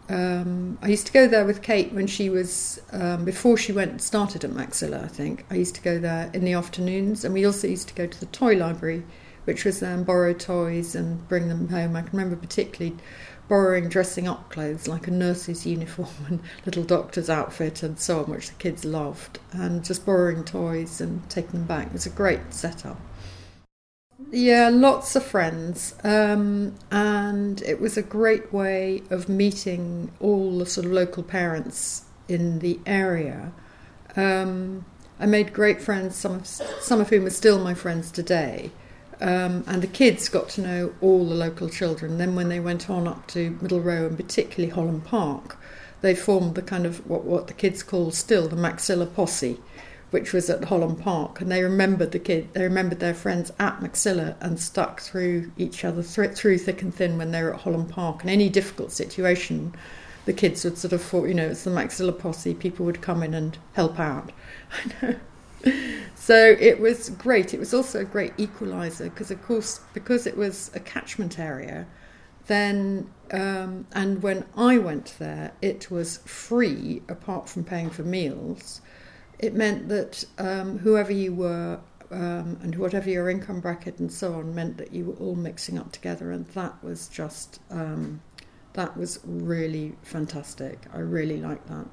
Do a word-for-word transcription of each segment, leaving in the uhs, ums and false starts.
um, I used to go there with Kate when she was, um, before she went started at Maxilla, I think. I used to go there in the afternoons, and we also used to go to the toy library, which was then borrow toys and bring them home. I can remember particularly borrowing dressing up clothes like a nurse's uniform and little doctor's outfit and so on, which the kids loved, and just borrowing toys and taking them back. It was a great setup. Yeah, lots of friends, um, and it was a great way of meeting all the sort of local parents in the area. Um, I made great friends, some of, some of whom are still my friends today. Um, and the kids got to know all the local children. Then when they went on up to Middle Row and particularly Holland Park, they formed the kind of what, what the kids call still the Maxilla Posse, which was at Holland Park. And they remembered the kid, they remembered their friends at Maxilla and stuck through each other th- through thick and thin when they were at Holland Park. And any difficult situation, the kids would sort of thought, you know, it's the Maxilla Posse. People would come in and help out. I know. So it was great. It was also a great equaliser because, of course, because it was a catchment area, then, um, and when I went there, it was free apart from paying for meals. It meant that um, whoever you were um, and whatever your income bracket and so on meant that you were all mixing up together, and that was just, um, that was really fantastic. I really liked that.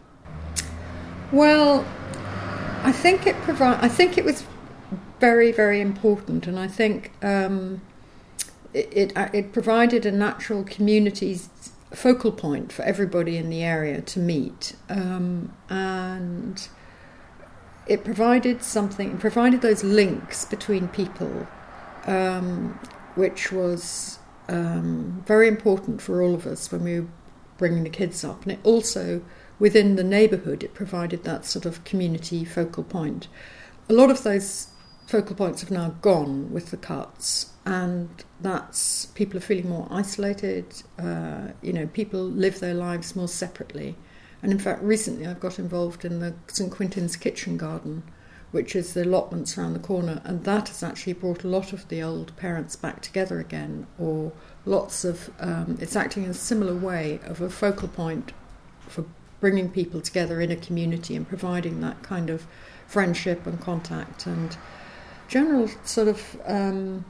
Well, I think it provi- I think it was very, very important, and I think um, it, it it provided a natural community focal point for everybody in the area to meet, um, and it provided something. It provided those links between people, um, which was um, very important for all of us when we were bringing the kids up, and it also, within the neighbourhood, it provided that sort of community focal point. A lot of those focal points have now gone with the cuts, and that's, people are feeling more isolated. Uh, you know, people live their lives more separately. And in fact, recently I've got involved in the St Quintin's Kitchen Garden, which is the allotments around the corner, and that has actually brought a lot of the old parents back together again, or lots of, um, it's acting in a similar way of a focal point for bringing people together in a community and providing that kind of friendship and contact and general sort of um,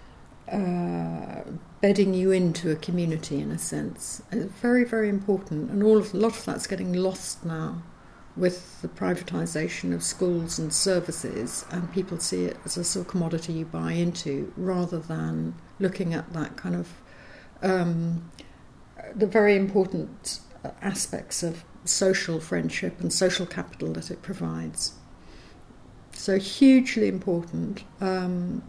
uh, bedding you into a community in a sense. It's very, very important, and all of, a lot of that's getting lost now with the privatisation of schools and services, and people see it as a sort of commodity you buy into rather than looking at that kind of um, the very important aspects of social friendship and social capital that it provides. So hugely important, um,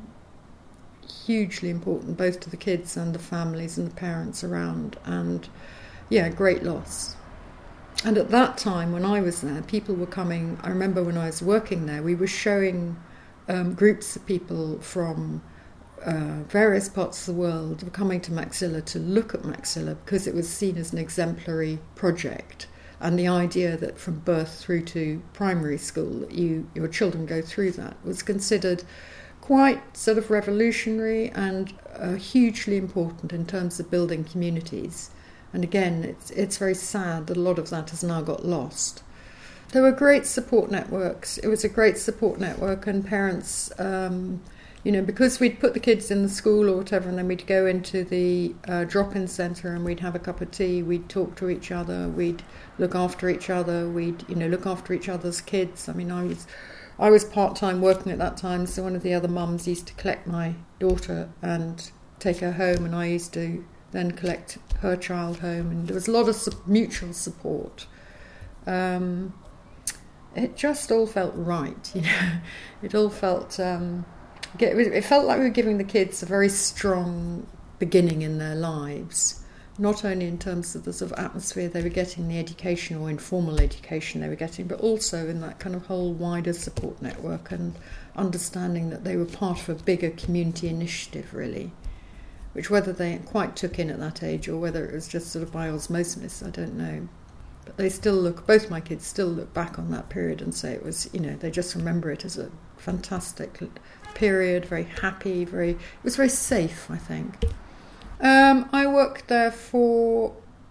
hugely important both to the kids and the families and the parents around, and yeah, great loss. And at that time when I was there, people were coming, I remember when I was working there, we were showing um, groups of people from uh, various parts of the world were coming to Maxilla to look at Maxilla because it was seen as an exemplary project. And the idea that from birth through to primary school, that you your children go through that, was considered quite sort of revolutionary and uh, hugely important in terms of building communities. And again, it's it's very sad that a lot of that has now got lost. There were great support networks. It was a great support network, and parents, um, you know, because we'd put the kids in the school or whatever, and then we'd go into the uh, drop-in centre and we'd have a cup of tea, we'd talk to each other, we'd look after each other, we'd, you know, look after each other's kids. I mean, I was I was part-time working at that time, so one of the other mums used to collect my daughter and take her home, and I used to then collect her child home, and there was a lot of su- mutual support. Um, it just all felt right, you know. It all felt... Um, It felt like we were giving the kids a very strong beginning in their lives, not only in terms of the sort of atmosphere they were getting, the education or informal education they were getting, but also in that kind of whole wider support network and understanding that they were part of a bigger community initiative, really, which whether they quite took in at that age or whether it was just sort of by osmosis, I don't know. But they still look, both my kids still look back on that period and say it was, you know, they just remember it as a fantastic period, very happy, very, it was very safe, I think. Um, I worked there for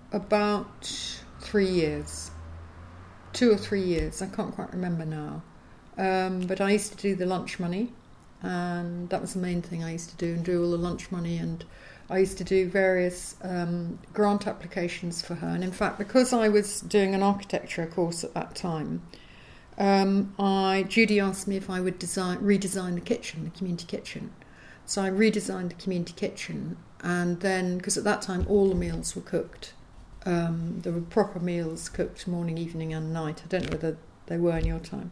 about three years, two or three years. I can't quite remember now. Um, but I used to do the lunch money, and that was the main thing I used to do, and do all the lunch money. And I used to do various um, grant applications for her. And in fact, because I was doing an architecture course at that time, um, I Judy asked me if I would design, redesign the kitchen, the community kitchen. So I redesigned the community kitchen, and then, because at that time all the meals were cooked. Um, there were proper meals cooked morning, evening and night. I don't know whether they were in your time.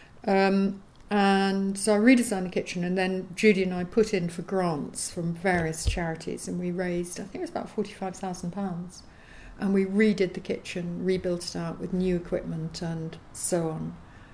Um, and so I redesigned the kitchen, and then Judy and I put in for grants from various charities, and we raised, I think it was about forty-five thousand pounds, and we redid the kitchen, rebuilt it out with new equipment and so on.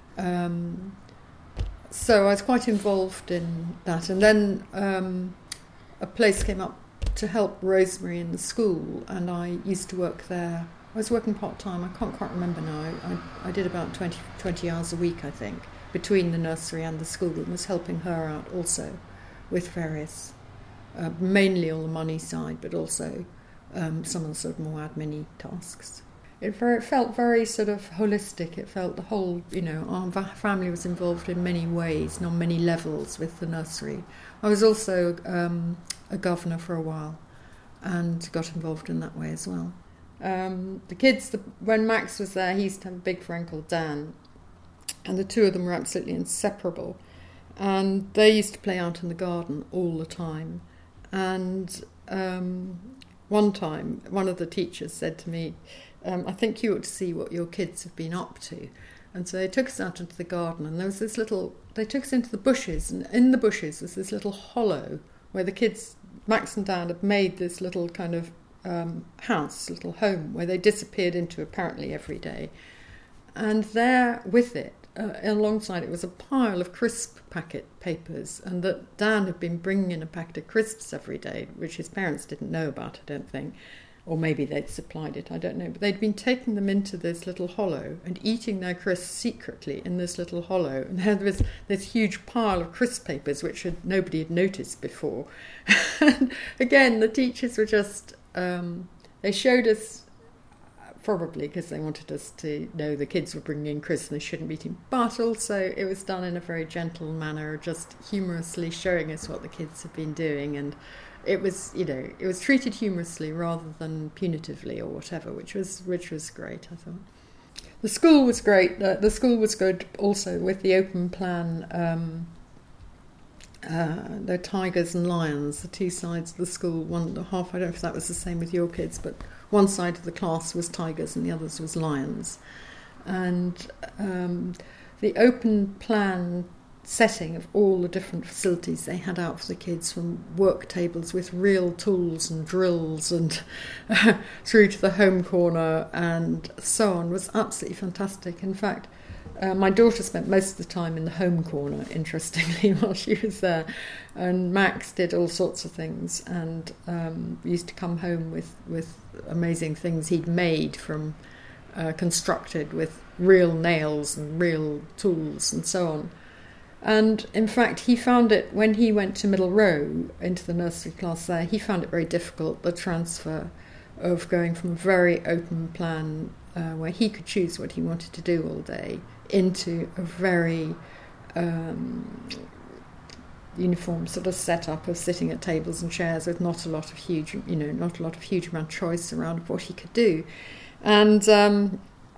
Um, so I was quite involved in that, and then um, a place came up to help Rosemary in the school, and I used to work there. I was working part-time, I can't quite remember now. I, I did about twenty, twenty hours a week, I think, between the nursery and the school, and was helping her out also with various, uh, mainly on the money side, but also um, some of the sort of more admin-y tasks. It, very, it felt very sort of holistic. It felt the whole, you know, our family was involved in many ways and on many levels with the nursery. I was also um, a governor for a while and got involved in that way as well. Um, the kids, the, when Max was there, he used to have a big friend called Dan, and the two of them were absolutely inseparable. And they used to play out in the garden all the time. And um, one time, one of the teachers said to me, um, I think you ought to see what your kids have been up to. And so they took us out into the garden, and there was this little, they took us into the bushes, and in the bushes was this little hollow where the kids, Max and Dan, had made this little kind of um, house, little home, where they disappeared into apparently every day. And there with it, uh, alongside it, was a pile of crisp packet papers, and that Dan had been bringing in a packet of crisps every day, which his parents didn't know about, I don't think. Or maybe they'd supplied it, I don't know. But they'd been taking them into this little hollow and eating their crisps secretly in this little hollow. And there was this huge pile of crisp papers which had, nobody had noticed before. And again, the teachers were just, um, they showed us, probably because they wanted us to know the kids were bringing in crisps and they shouldn't be eating. But also it was done in a very gentle manner, just humorously showing us what the kids had been doing. And it was, you know, it was treated humorously rather than punitively or whatever, which was which was great, I thought. The school was great. Uh, the school was good also with the open plan. Um, uh, the tigers and lions, the two sides of the school. One half, I don't know if that was the same with your kids, but one side of the class was tigers and the others was lions. And um, the open plan setting of all the different facilities they had out for the kids, from work tables with real tools and drills and uh, through to the home corner and so on, was absolutely fantastic. In fact, uh, my daughter spent most of the time in the home corner, interestingly, while she was there, and Max did all sorts of things, and um, used to come home with, with amazing things he'd made from uh, constructed with real nails and real tools and so on. And in fact, he found it, when he went to Middle Row, into the nursery class there, he found it very difficult, the transfer of going from a very open plan, uh, where he could choose what he wanted to do all day, into a very um, uniform sort of setup of sitting at tables and chairs with not a lot of huge, you know, not a lot of huge amount of choice around what he could do. And um,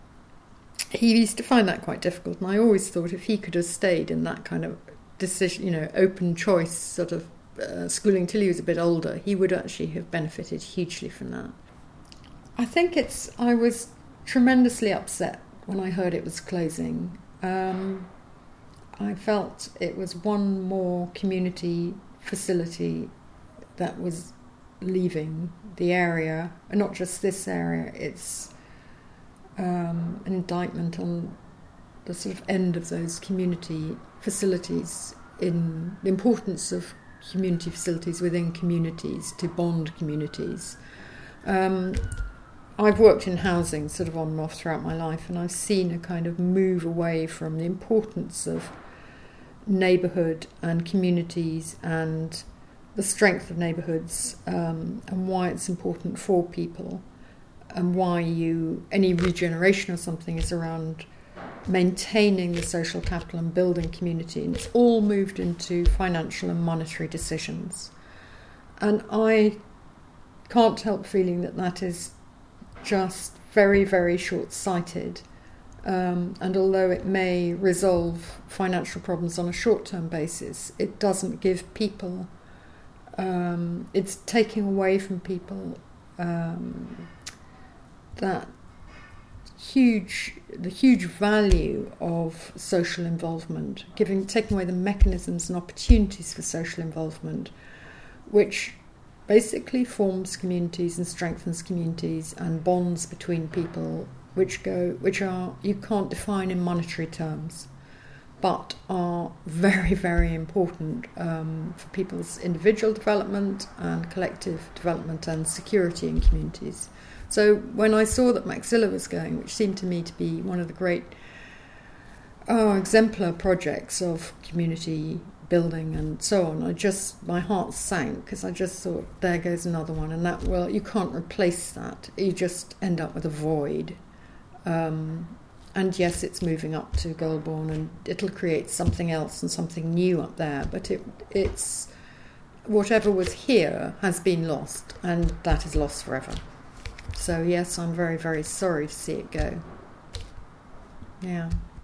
he used to find that quite difficult, and I always thought if he could have stayed in that kind of decision, you know, open choice sort of uh, schooling till he was a bit older, he would actually have benefited hugely from that. I think it's, I was tremendously upset when I heard it was closing. Um, I felt it was one more community facility that was leaving the area, and not just this area, it's Um, an indictment on the sort of end of those community facilities, in the importance of community facilities within communities to bond communities. Um, I've worked in housing sort of on and off throughout my life, and I've seen a kind of move away from the importance of neighbourhood and communities and the strength of neighbourhoods, um, and why it's important for people, and why you any regeneration or something is around maintaining the social capital and building community, and it's all moved into financial and monetary decisions. And I can't help feeling that that is just very, very short-sighted. Um, and although it may resolve financial problems on a short-term basis, it doesn't give people, um, it's taking away from people um, that huge, the huge value of social involvement, giving, taking away the mechanisms and opportunities for social involvement, which basically forms communities and strengthens communities and bonds between people, which go, which are you can't define in monetary terms, but are very, very important um, for people's individual development and collective development and security in communities. So when I saw that Maxilla was going, which seemed to me to be one of the great oh, exemplar projects of community building and so on, I just, my heart sank, because I just thought, there goes another one, and that, well, you can't replace that. You just end up with a void. Um, and yes, it's moving up to Goulburn, and it'll create something else and something new up there, but it, it's, whatever was here has been lost, and that is lost forever. So yes, I'm very, very sorry to see it go. Yeah.